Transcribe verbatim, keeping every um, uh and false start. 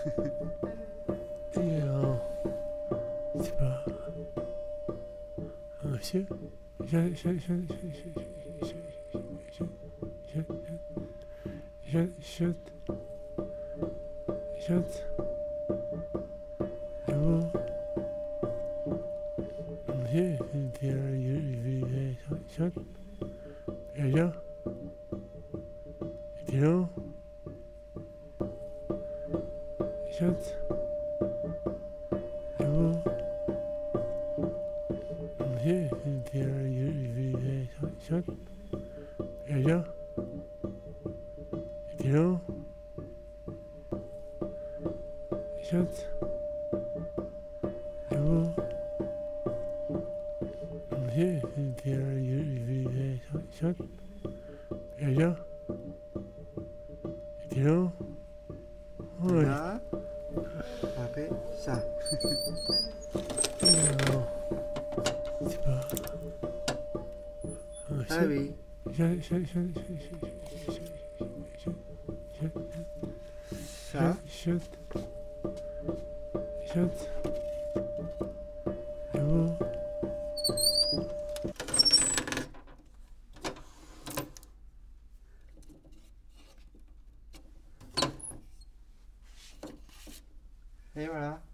Et alors, c'est pas... Monsieur, je, je, je, je, je, je, je, je, je, je, je, je vous... Monsieur, je, je, je, je, je, je, Hello? Shut. Hello? Yeah, shut. Hello? Hello? Shut. Hello? Yeah, shut. Hello? Hello? Ouais. Là, après ça. Alors, c'est pas... Ah oui. Je, je, je, je, je, je, je, je, Ça. Shut. Shut. Hello? Et voilà.